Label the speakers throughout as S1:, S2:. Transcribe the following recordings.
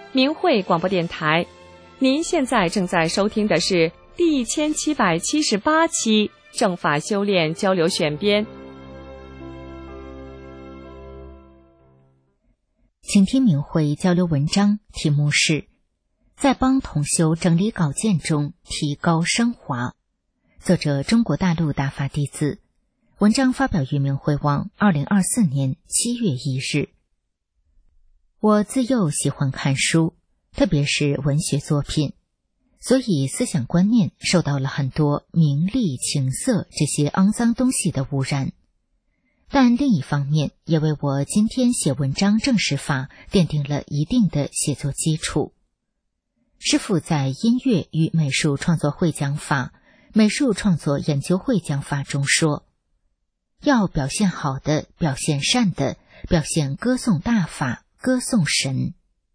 S1: 明慧广播电台。您现在正在收听的是第1778期正法修炼交流选编。
S2: 请听明慧交流文章，题目是在帮同修整理稿件中提高升华，作者中国大陆大法弟子，文章发表于明慧网2024年7月1日。我自幼喜欢看书，特别是文学作品，所以思想观念受到了很多名利情色这些肮脏东西的污染，但另一方面也为我今天写文章正史法奠定了一定的写作基础。师父在音乐与美术创作会讲法、美术创作研究会讲法中说，要表现好的，表现善的，表现歌颂大法，歌颂神。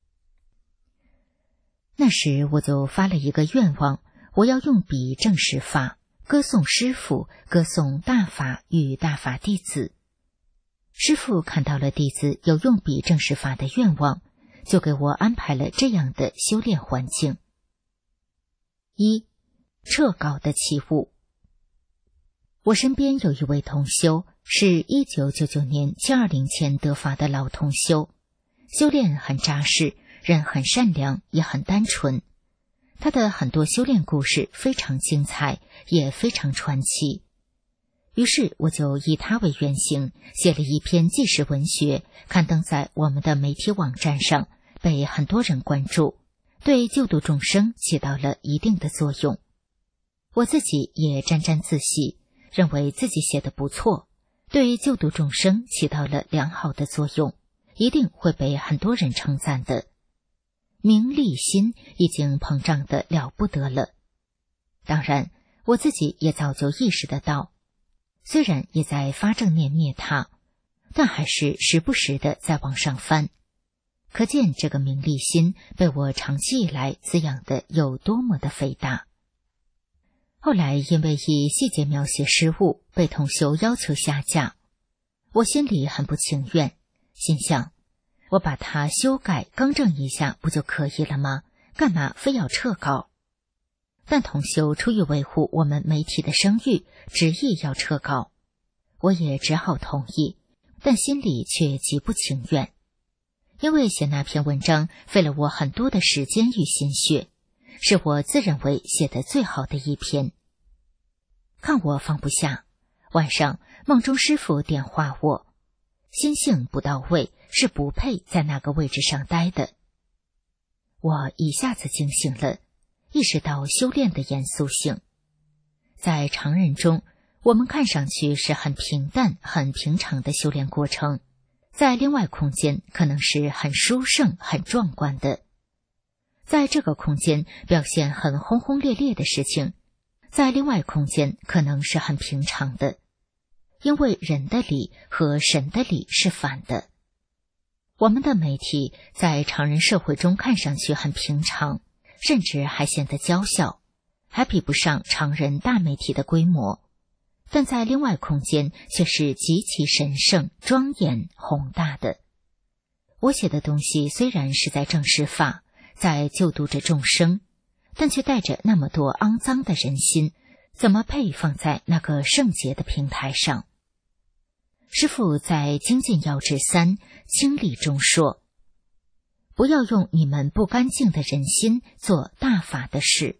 S2: 那时我就发了一个愿望，我要用笔正史法，歌颂师父，歌颂大法与大法弟子。师父看到了弟子有用笔正史法的愿望，就给我安排了这样的修炼环境。一、撤稿的起舞。我身边有一位同修，是1999年720前得法的老同修，修炼很扎实，人很善良，也很单纯。他的很多修炼故事非常精彩，也非常传奇。于是我就以他为原型，写了一篇纪实文学，刊登在我们的媒体网站上，被很多人关注，对救度众生起到了一定的作用。我自己也沾沾自喜，认为自己写得不错，对救度众生起到了良好的作用，一定会被很多人称赞的。名利心已经膨胀得了不得了。当然，我自己也早就意识得到，虽然也在发正念灭他，但还是时不时的在往上翻。可见这个名利心被我长期以来滋养的有多么的肥大。后来因为以细节描写失误，被同修要求下架，我心里很不情愿，心想我把它修改更正一下不就可以了吗？干嘛非要撤稿？但同修出于维护我们媒体的声誉，执意要撤稿，我也只好同意，但心里却极不情愿，因为写那篇文章费了我很多的时间与心血，是我自认为写得最好的一篇。看我放不下，晚上梦中师父点化我，心性不到位，是不配在那个位置上待的。我一下子惊醒了，意识到修炼的严肃性。在常人中，我们看上去是很平淡、很平常的修炼过程，在另外空间可能是很殊胜、很壮观的。在这个空间表现很轰轰烈烈的事情，在另外空间可能是很平常的，因为人的理和神的理是反的。我们的媒体在常人社会中看上去很平常，甚至还显得娇小，还比不上常人大媒体的规模，但在另外空间却是极其神圣、庄严、宏大的。我写的东西虽然是在正视法，在救度着众生，但却带着那么多肮脏的人心，怎么配放在那个圣洁的平台上？师父在精进要旨3清理中说，不要用你们不干净的人心做大法的事。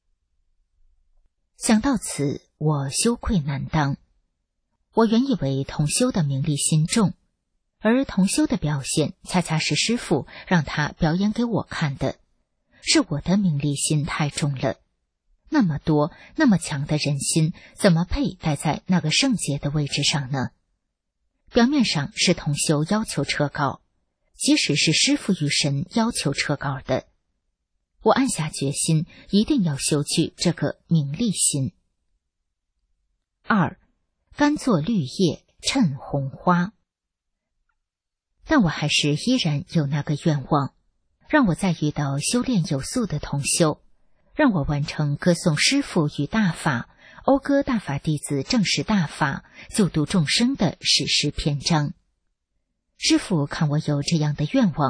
S2: 想到此，我羞愧难当。我原以为同修的名利心重，而同修的表现恰恰是师父让他表演给我看的，是我的名利心太重了。那么多那么强的人心，怎么配待在那个圣洁的位置上呢？表面上是同修要求撤稿，即使是师父与神要求撤稿的，我暗下决心一定要修去这个名利心。2. 甘作绿叶，衬红花。但我还是依然有那个愿望，让我再遇到修炼有素的同修，让我完成歌颂师父与大法，讴歌大法弟子正视大法，救度众生的史诗篇章。师父看我有这样的愿望，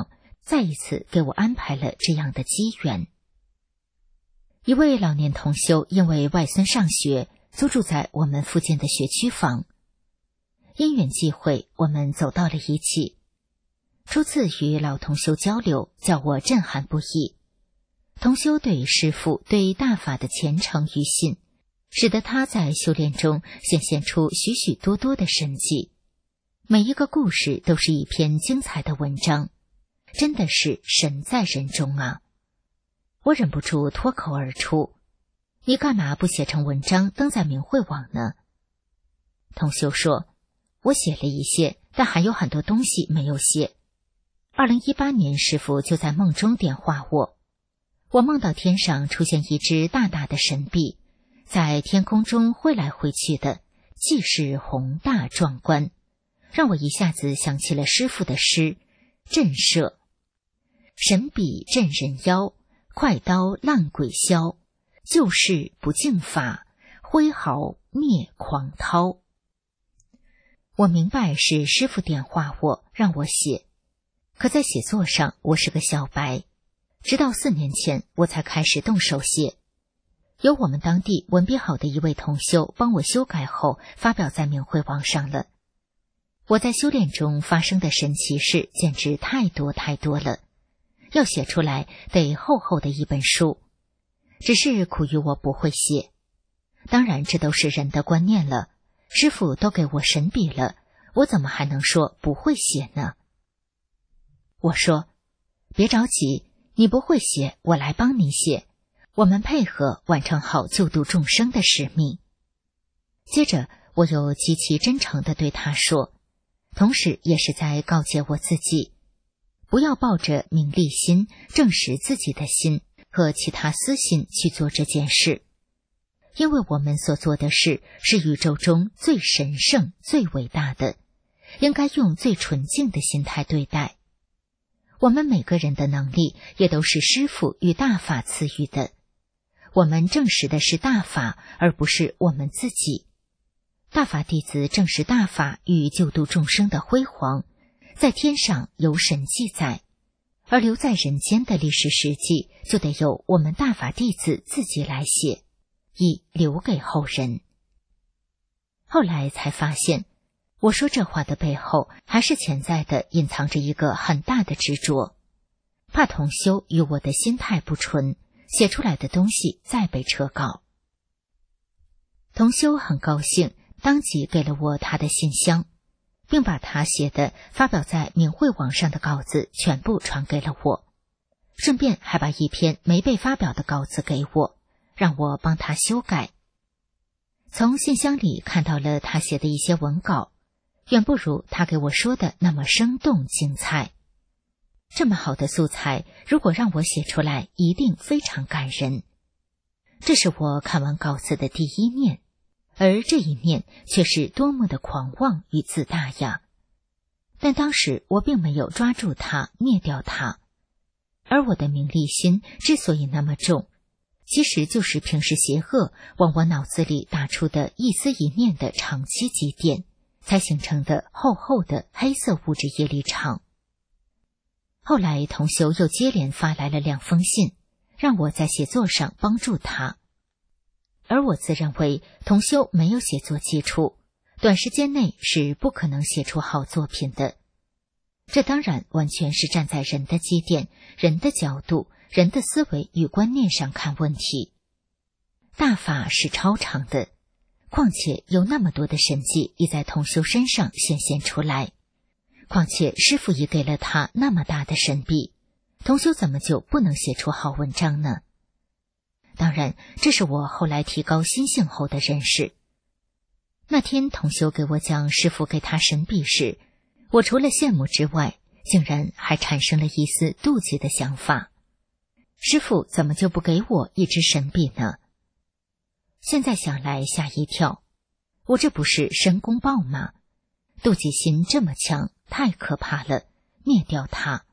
S2: 再一次给我安排了这样的机缘。一位老年同修因为外孙上学，租住在我们附近的学区房。因缘际会，我们走到了一起。初次与老同修交流，叫我震撼不已。同修对师父、对大法的虔诚与信，使得他在修炼中显现出许许多多的神迹。每一个故事都是一篇精彩的文章，真的是神在人中啊！我忍不住脱口而出：“你干嘛不写成文章登在明慧网呢？”同修说：“我写了一些，但还有很多东西没有写。2018年师父就在梦中点化我梦到天上出现一只大大的神臂，在天空中挥来挥去的，气势宏大壮观，让我一下子想起了师父的诗：震慑，神臂震人妖，快刀烂鬼消，救世不敬法，挥毫灭狂涛。我明白是师父点化我，让我写，可在写作上我是个小白，直到4年前我才开始动手写。由我们当地文笔好的一位同修帮我修改后，发表在明慧网上了。我在修炼中发生的神奇事简直太多太多了，要写出来得厚厚的一本书，只是苦于我不会写。当然这都是人的观念了，师父都给我神笔了，我怎么还能说不会写呢？我说：“别着急，你不会写，我来帮你写，我们配合完成好救度众生的使命。”接着我又极其真诚地对他说，同时也是在告诫我自己，不要抱着名利心、证实自己的心和其他私心去做这件事，因为我们所做的事是宇宙中最神圣、最伟大的，应该用最纯净的心态对待。我们每个人的能力也都是师父与大法赐予的，我们证实的是大法，而不是我们自己。大法弟子证实大法与救度众生的辉煌，在天上由神记载，而留在人间的历史事迹就得由我们大法弟子自己来写，以留给后人。后来才发现，我说这话的背后还是潜在的隐藏着一个很大的执着，怕同修与我的心态不纯，写出来的东西再被撤稿。同修很高兴，当即给了我他的信箱，并把他写的发表在明慧网上的稿子全部传给了我，顺便还把一篇没被发表的稿子给我，让我帮他修改。从信箱里看到了他写的一些文稿，远不如他给我说的那么生动精彩。这么好的素材，如果让我写出来，一定非常感人。这是我看完稿子的第一面，而这一面却是多么的狂妄与自大呀！但当时我并没有抓住它，灭掉它。而我的名利心之所以那么重，其实就是平时邪恶往我脑子里打出的一丝一念的长期积淀，才形成的厚厚的黑色物质业力场。后来同修又接连发来了2封信，让我在写作上帮助他。而我自认为同修没有写作基础，短时间内是不可能写出好作品的。这当然完全是站在人的基点、人的角度、人的思维与观念上看问题。大法是超常的，况且有那么多的神迹已在同修身上显现出来，况且师父已给了他那么大的神臂，同修怎么就不能写出好文章呢？当然，这是我后来提高心性后的认识。那天同修给我讲师父给他神臂时，我除了羡慕之外，竟然还产生了一丝妒忌的想法。师父怎么就不给我一支神臂呢？现在想来吓一跳，我这不是申公豹吗？妒忌心这么强，太可怕了，灭掉它。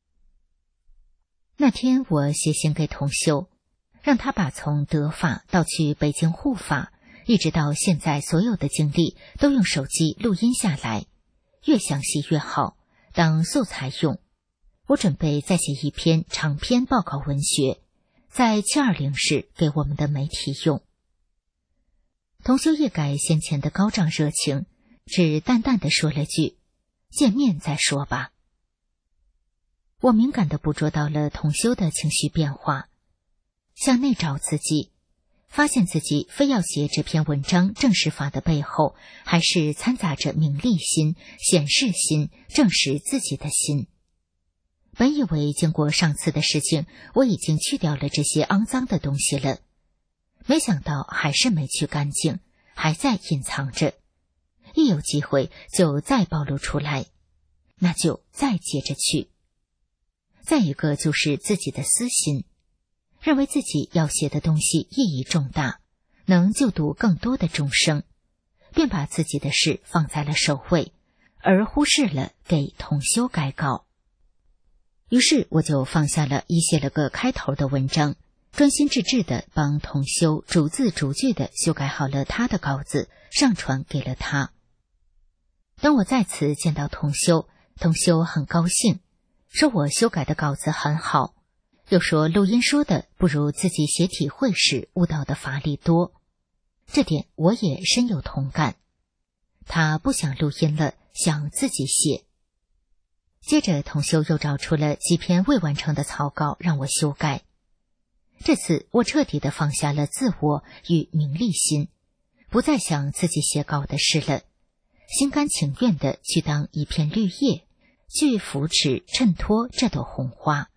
S2: 那天我写信给同修，让他把从德法到去北京护法，一直到现在所有的经历都用手机录音下来，越详细越好，当素材用。 我准备再写一篇长篇报告文学，在720室给我们的媒体用。同修一改先前的高涨热情，只淡淡地说了句：“见面再说吧。”我敏感地捕捉到了同修的情绪变化，向内找自己，发现自己非要写这篇文章正史法的背后，还是掺杂着名利心、显示心、证实自己的心。本以为经过上次的事情，我已经去掉了这些肮脏的东西了，没想到还是没去干净，还在隐藏着，一有机会就再暴露出来，那就再接着去。再一个就是自己的私心，认为自己要写的东西意义重大，能救度更多的众生，便把自己的事放在了首位，而忽视了给同修改稿。于是我就放下了写了个开头的文章，专心致志地帮同修逐字逐句地修改好了他的稿子，上传给了他。当我再次见到同修，同修很高兴，说我修改的稿子很好，又说录音说的不如自己写体会时悟到的法力多，这点我也深有同感。他不想录音了，想自己写。接着同修又找出了几篇未完成的草稿让我修改。这次我彻底地放下了自我与名利心，不再想自己写稿的事了，心甘情愿地去当一片绿叶，去扶持衬托这朵红花。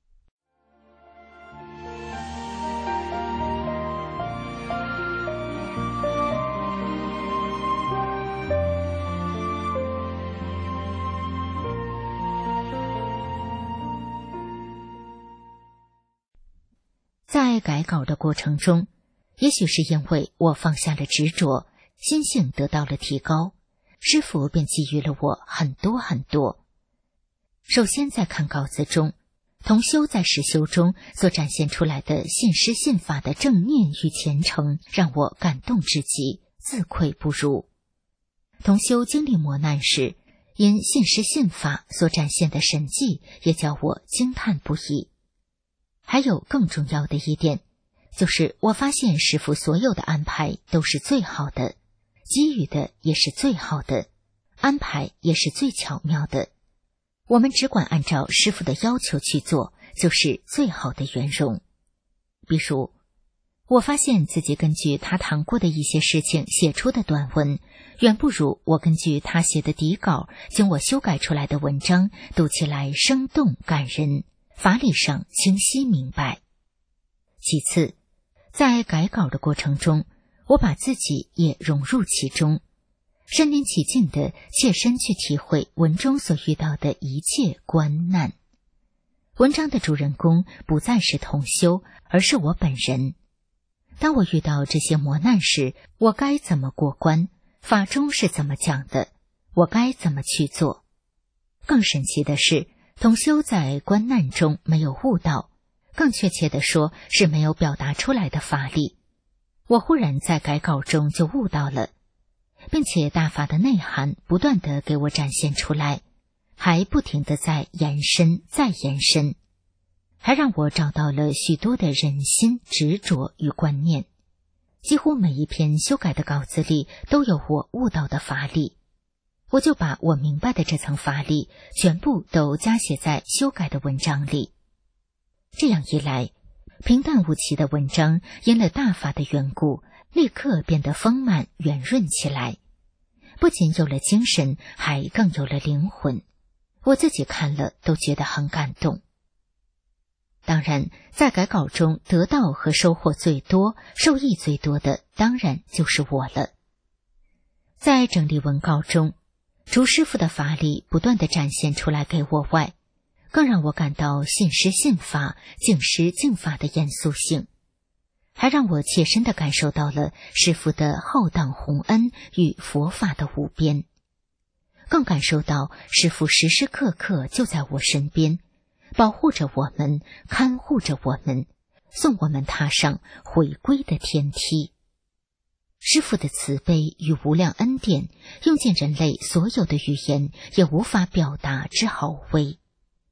S2: 在改稿的过程中，也许是因为我放下了执着，心性得到了提高，师父便给予了我很多很多。首先在看稿子中，同修在实修中所展现出来的信师信法的正念与虔诚，让我感动至极，自愧不如。同修经历磨难时，因信师信法所展现的神迹，也叫我惊叹不已。还有更重要的一点，就是我发现师父所有的安排都是最好的，给予的也是最好的，安排也是最巧妙的。我们只管按照师父的要求去做，就是最好的圆融。比如，我发现自己根据他谈过的一些事情写出的短文，远不如我根据他写的底稿经我修改出来的文章读起来生动感人，法理上清晰明白。其次，在改稿的过程中，我把自己也融入其中，身临其境地切身去体会文中所遇到的一切关难。文章的主人公不再是同修，而是我本人。当我遇到这些磨难时，我该怎么过关？法中是怎么讲的？我该怎么去做？更神奇的是，同修在关难中没有悟到，更确切地说是没有表达出来的法力。我忽然在改稿中就悟到了，并且大法的内涵不断地给我展现出来，还不停地在延伸再延伸，还让我找到了许多的人心执着与观念。几乎每一篇修改的稿子里都有我悟到的法力，我就把我明白的这层法力全部都加写在修改的文章里。这样一来，平淡无奇的文章因了大法的缘故，立刻变得丰满圆润起来，不仅有了精神，还更有了灵魂。我自己看了都觉得很感动。当然，在改稿中得到和收获最多、受益最多的，当然就是我了。在整理文稿中，除师父的法力不断地展现出来给我外，更让我感到信师信法、敬师敬法的严肃性，还让我切身地感受到了师父的浩荡宏恩与佛法的无边，更感受到师父时时刻刻就在我身边，保护着我们，看护着我们，送我们踏上回归的天梯。师父的慈悲与无量恩典，用尽人类所有的语言也无法表达之豪微。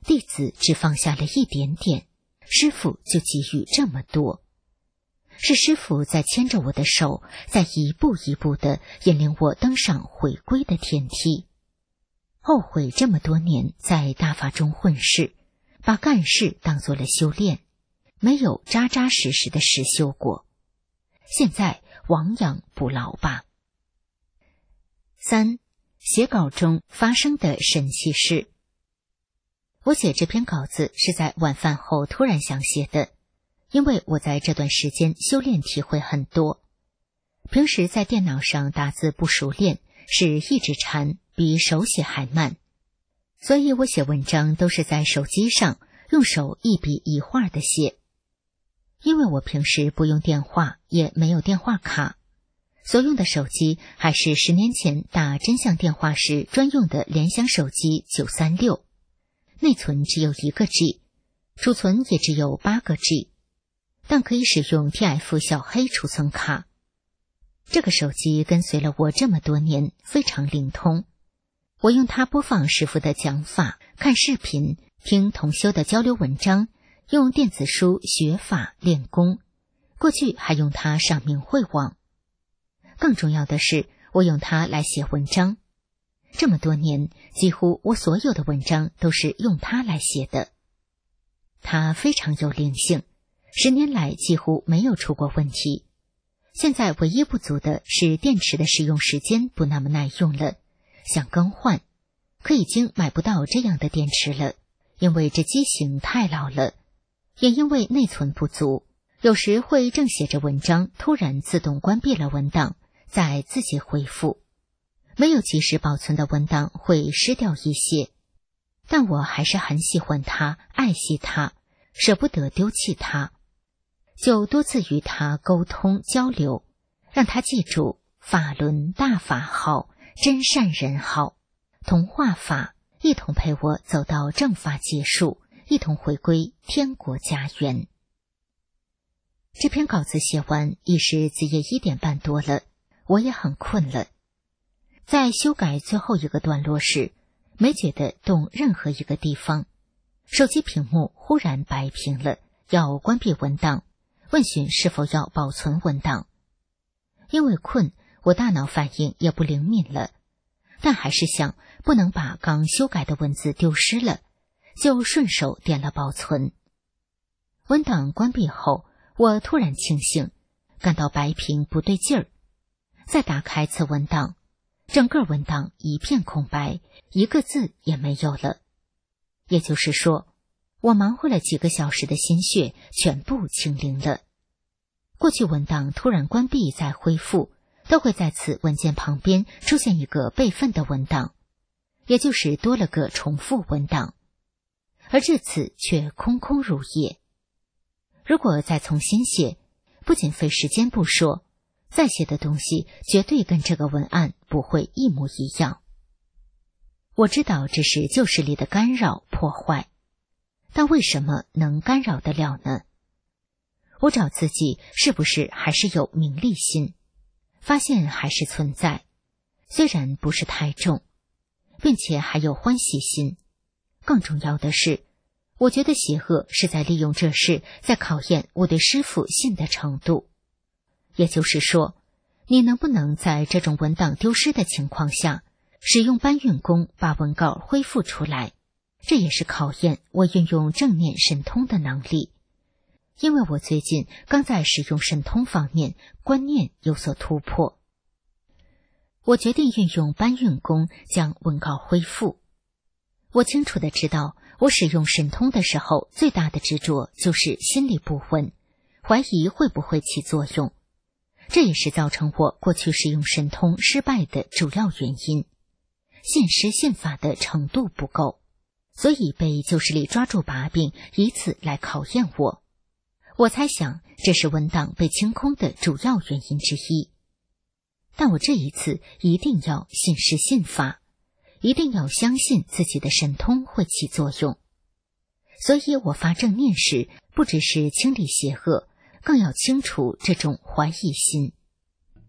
S2: 弟子只放下了一点点，师父就给予这么多。是师父在牵着我的手，在一步一步地引领我登上回归的天梯。后悔这么多年在大法中混世，把干事当作了修炼，没有扎扎实实的实修过。现在亡羊补牢吧。3. 写稿中发生的神奇事。我写这篇稿子是在晚饭后突然想写的，因为我在这段时间修炼体会很多。平时在电脑上打字不熟练，是一指禅，比手写还慢，所以我写文章都是在手机上用手一笔一画的写。因为我平时不用电话，也没有电话卡，所用的手机还是10年前打真相电话时专用的联想手机936，内存只有1个 G， 储存也只有8个 G， 但可以使用 TF 小黑储存卡。这个手机跟随了我这么多年，非常灵通。我用它播放师父的讲法，看视频，听同修的交流文章，用电子书学法练功，过去还用它上明慧网。更重要的是，我用它来写文章。这么多年，几乎我所有的文章都是用它来写的。它非常有灵性，10年来几乎没有出过问题。现在唯一不足的是电池的使用时间不那么耐用了，想更换，可已经买不到这样的电池了，因为这机型太老了，也因为内存不足，有时会正写着文章，突然自动关闭了文档，再自己恢复。没有及时保存的文档会失掉一些，但我还是很喜欢它，爱惜它，舍不得丢弃它，就多次与他沟通交流，让他记住法轮大法好，真善人好，同化法，一同陪我走到正法结束，一同回归天国家园。这篇稿子写完已是子夜1点半多了，我也很困了。在修改最后一个段落时，没觉得动任何一个地方，手机屏幕忽然白屏了，要关闭文档，问询是否要保存文档。因为困，我大脑反应也不灵敏了，但还是想不能把刚修改的文字丢失了，就顺手点了保存。文档关闭后，我突然清醒，感到白屏不对劲儿，再打开此文档，整个文档一片空白，一个字也没有了。也就是说，我忙活了几个小时的心血全部清零了。过去文档突然关闭再恢复，都会在此文件旁边出现一个备份的文档，也就是多了个重复文档，而这次却空空如也。如果再重新写，不仅费时间不说，再写的东西绝对跟这个文案不会一模一样。我知道这是旧势力的干扰破坏，但为什么能干扰得了呢？我找自己是不是还是有名利心，发现还是存在，虽然不是太重，并且还有欢喜心。更重要的是，我觉得邪恶是在利用这事，在考验我对师父信的程度。也就是说，你能不能在这种文档丢失的情况下，使用搬运工把文稿恢复出来，这也是考验我运用正念神通的能力。因为我最近刚在使用神通方面观念有所突破，我决定运用搬运工将文稿恢复。我清楚地知道，我使用神通的时候最大的执着就是心里不稳，怀疑会不会起作用，这也是造成我过去使用神通失败的主要原因。信师信法的程度不够，所以被旧势力抓住把柄，以此来考验我。我猜想这是文档被清空的主要原因之一。但我这一次一定要信师信法，一定要相信自己的神通会起作用。所以我发正念时，不只是清理邪恶，更要清除这种怀疑心。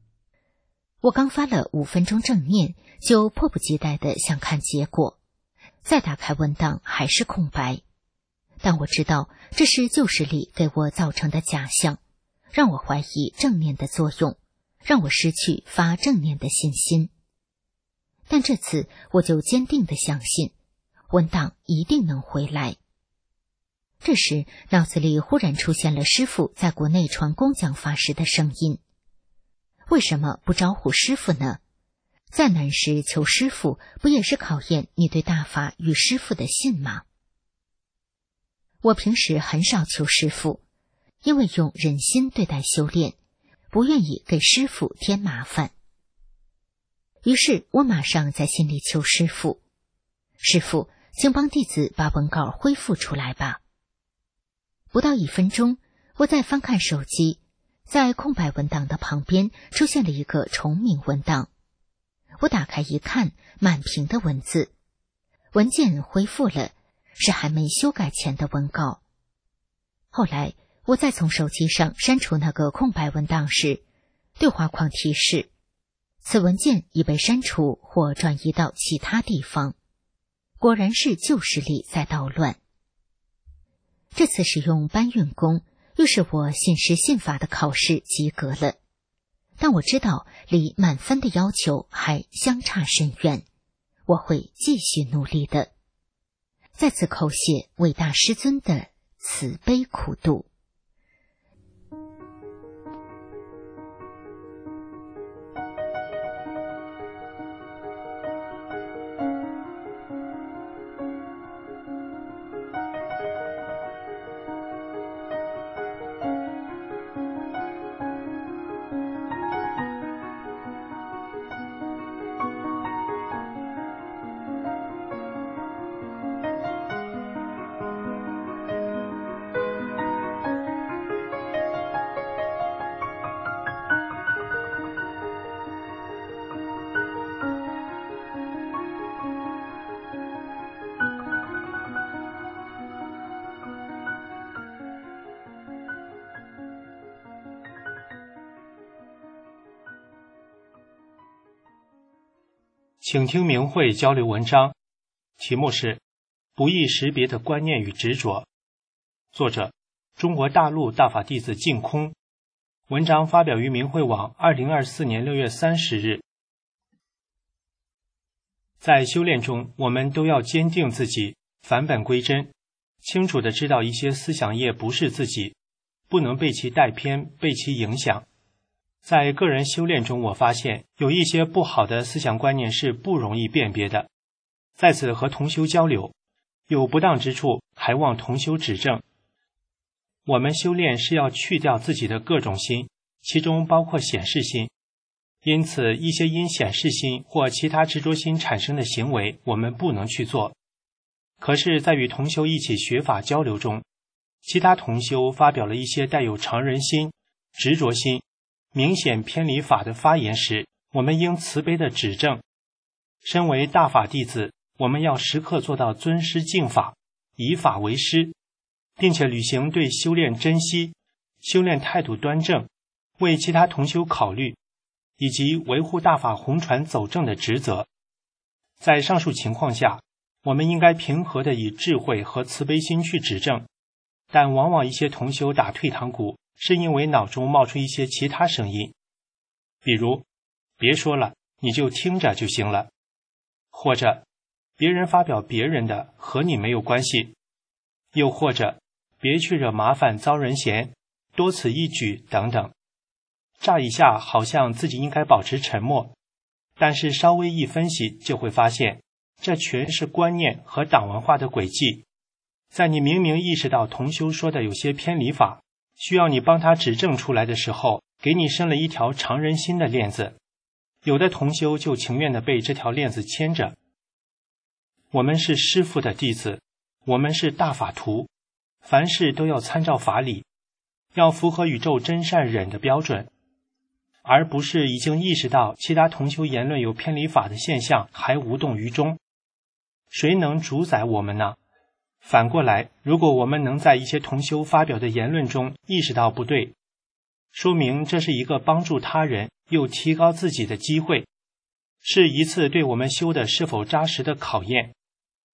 S2: 我刚发了5分钟正念，就迫不及待地想看结果。 再打开文档还是空白。但我知道这是旧势力给我造成的假象，让我怀疑正念的作用，让我失去发正念的信心。但这次我就坚定地相信，文档一定能回来。这时脑子里忽然出现了师父在国内传功讲法时的声音。为什么不招呼师父呢？在难时求师父，不也是考验你对大法与师父的信吗？我平时很少求师父，因为用忍心对待修炼，不愿意给师父添麻烦。于是我马上在心里求师父，师父，请帮弟子把文稿恢复出来吧。不到1分钟，我再翻看手机，在空白文档的旁边出现了一个重名文档。我打开一看，满屏的文字，文件恢复了，是还没修改前的文稿。后来我再从手机上删除那个空白文档时，对话框提示此文件已被删除或转移到其他地方。果然是旧势力在捣乱。这次使用搬运工，又是我信师信法的考试及格了，但我知道离满分的要求还相差甚远，我会继续努力的。再次叩谢伟大师尊的慈悲苦度。
S3: 请听明慧交流文章，题目是不易识别的观念与执着，作者中国大陆大法弟子净空，文章发表于明慧网2024年6月30日。在修炼中，我们都要坚定自己，返本归真，清楚地知道一些思想业不是自己，不能被其带偏，被其影响。在个人修炼中，我发现有一些不好的思想观念是不容易辨别的。在此和同修交流，有不当之处，还望同修指正。我们修炼是要去掉自己的各种心，其中包括显示心。因此，一些因显示心或其他执着心产生的行为，我们不能去做。可是，在与同修一起学法交流中，其他同修发表了一些带有常人心、执着心、明显偏离法的发言时，我们应慈悲的指正。身为大法弟子，我们要时刻做到尊师敬法，以法为师，并且履行对修炼珍惜、修炼态度端正、为其他同修考虑，以及维护大法弘传走正的职责。在上述情况下，我们应该平和地以智慧和慈悲心去指正，但往往一些同修打退堂鼓，是因为脑中冒出一些其他声音，比如别说了，你就听着就行了，或者别人发表别人的，和你没有关系，又或者别去惹麻烦遭人嫌，多此一举等等。乍一下好像自己应该保持沉默，但是稍微一分析就会发现，这全是观念和党文化的轨迹。在你明明意识到同修说的有些偏离法，需要你帮他指正出来的时候，给你伸了一条常人心的链子，有的同修就情愿地被这条链子牵着。我们是师父的弟子，我们是大法徒，凡事都要参照法理，要符合宇宙真善忍的标准，而不是已经意识到其他同修言论有偏离法的现象还无动于衷。谁能主宰我们呢？反过来，如果我们能在一些同修发表的言论中意识到不对，说明这是一个帮助他人又提高自己的机会，是一次对我们修的是否扎实的考验。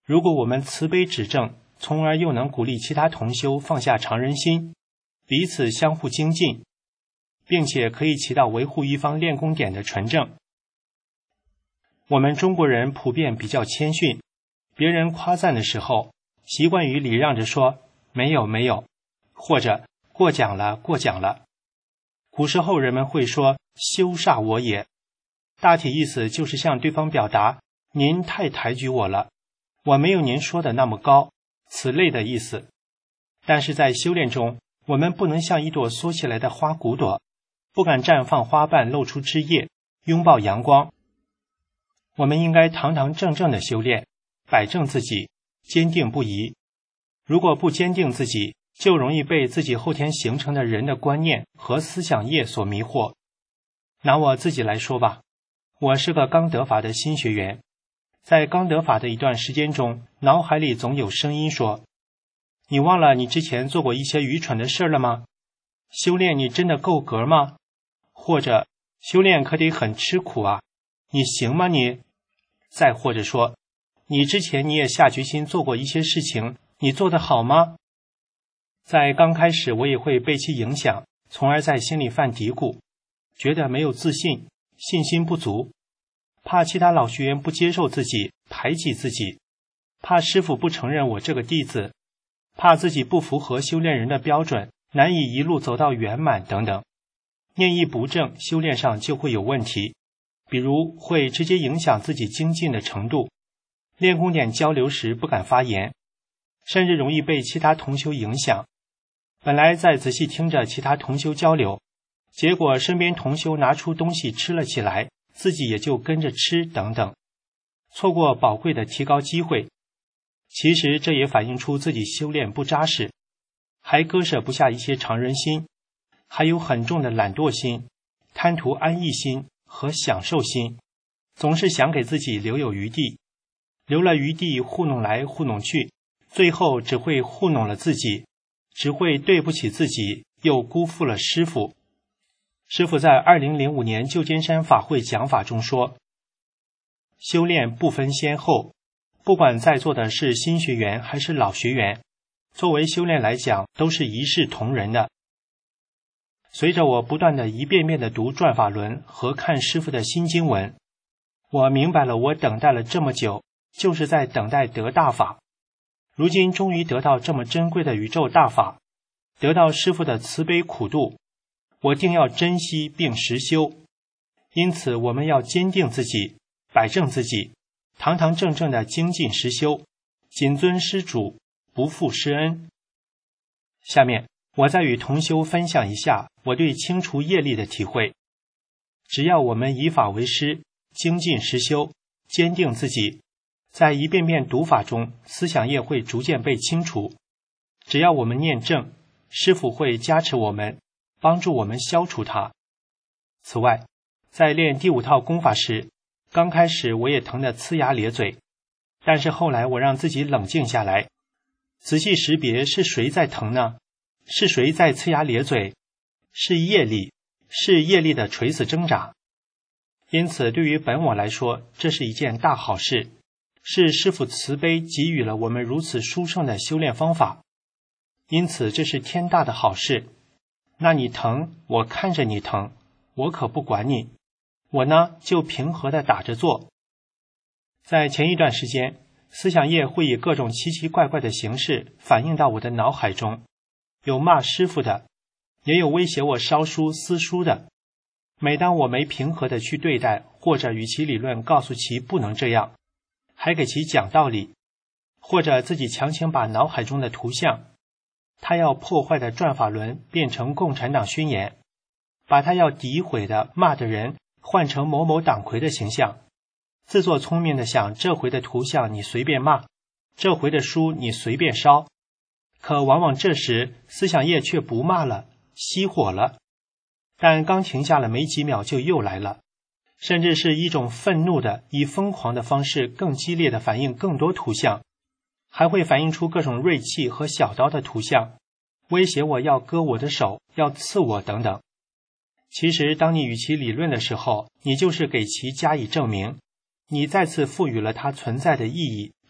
S3: 如果我们慈悲指正，从而又能鼓励其他同修放下常人心，彼此相互精进，并且可以起到维护一方练功点的纯正。我们中国人普遍比较谦逊，别人夸赞的时候，习惯于礼让着说没有没有，或者过奖了过奖了。古时候人们会说羞煞我也，大体意思就是向对方表达您太抬举我了，我没有您说的那么高，此类的意思。但是在修炼中，我们不能像一朵缩起来的花骨朵，不敢绽放花瓣露出枝叶，拥抱阳光。我们应该堂堂正正的修炼，摆正自己，坚定不移。如果不坚定自己，就容易被自己后天形成的人的观念和思想业所迷惑。拿我自己来说吧，我是个刚得法的新学员，在刚得法的一段时间中，脑海里总有声音说，你忘了你之前做过一些愚蠢的事了吗？修炼你真的够格吗？或者修炼可得很吃苦啊，你行吗你？再或者说，你之前你也下决心做过一些事情，你做得好吗？在刚开始我也会被其影响，从而在心里犯嘀咕，觉得没有自信，信心不足，怕其他老学员不接受自己，排挤自己，怕师父不承认我这个弟子，怕自己不符合修炼人的标准，难以一路走到圆满等等。念意不正，修炼上就会有问题，比如会直接影响自己精进的程度，练功点交流时不敢发言，甚至容易被其他同修影响。本来在仔细听着其他同修交流，结果身边同修拿出东西吃了起来，自己也就跟着吃等等，错过宝贵的提高机会。其实这也反映出自己修炼不扎实，还割舍不下一些常人心，还有很重的懒惰心、贪图安逸心和享受心，总是想给自己留有余地，留了余地糊弄来糊弄去，最后只会糊弄了自己，只会对不起自己，又辜负了师父。师父在2005年旧金山法会讲法中说，修炼不分先后，不管在座的是新学员还是老学员，作为修炼来讲都是一视同仁的。随着我不断的一遍遍的读转法轮和看师父的新经文，我明白了，我等待了这么久，就是在等待得大法。如今终于得到这么珍贵的宇宙大法，得到师父的慈悲苦度，我定要珍惜并实修。因此我们要坚定自己，摆正自己，堂堂正正的精进实修，谨遵师主，不负师恩。下面我再与同修分享一下我对清除业力的体会。只要我们以法为师，精进实修，坚定自己，在一遍遍读法中，思想业会逐渐被清除。只要我们念正，师父会加持我们，帮助我们消除它。此外，在练第5套功法时，刚开始我也疼得呲牙咧嘴，但是后来我让自己冷静下来，仔细识别是谁在疼呢？是谁在呲牙咧嘴？是业力，是业力的垂死挣扎。因此对于本我来说，这是一件大好事，是师父慈悲给予了我们如此殊胜的修炼方法，因此这是天大的好事。那你疼，我看着你疼，我可不管你，我呢就平和地打着坐。在前一段时间，思想业会以各种奇奇怪怪的形式反映到我的脑海中，有骂师父的，也有威胁我烧书撕书的。每当我没平和地去对待，或者与其理论告诉其不能这样，还给其讲道理，或者自己强行把脑海中的图像，他要破坏的转法轮变成共产党宣言，把他要诋毁的骂的人换成某某党魁的形象，自作聪明的想这回的图像你随便骂，这回的书你随便烧，可往往这时思想业却不骂了，熄火了，但刚停下了没几秒就又来了，甚至是一种愤怒的以疯狂的方式更激烈的反映更多图像，还会反映出各种锐器和小刀的图像，威胁我要割我的手，要刺我等等。其实当你与其理论的时候，你就是给其加以证明，你再次赋予了它存在的意义，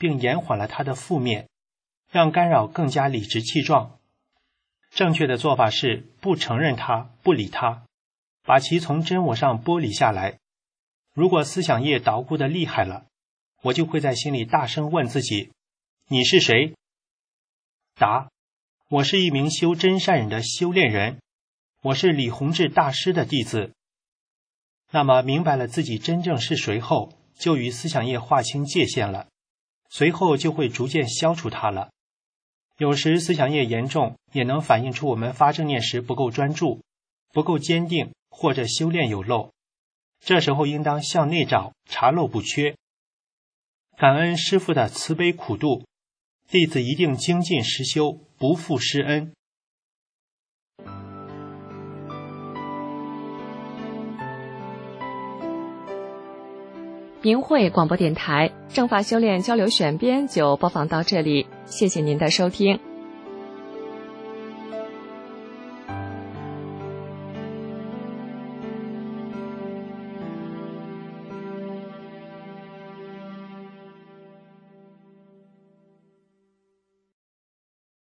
S3: 并延缓了它的负面，让干扰更加理直气壮。正确的做法是不承认它，不理它，把其从真我上剥离下来。如果思想业捣鼓得厉害了，我就会在心里大声问自己：你是谁？答：我是一名修真善忍的修炼人，我是李洪志大师的弟子。那么明白了自己真正是谁后，就与思想业划清界限了，随后就会逐渐消除它了。有时思想业严重，也能反映出我们发正念时不够专注，不够坚定，或者修炼有漏。这时候应当向内找，查漏补缺。感恩师父的慈悲苦度，弟子一定精进实修，不负师恩。
S1: 明慧广播电台正法修炼交流选编就播放到这里，谢谢您的收听。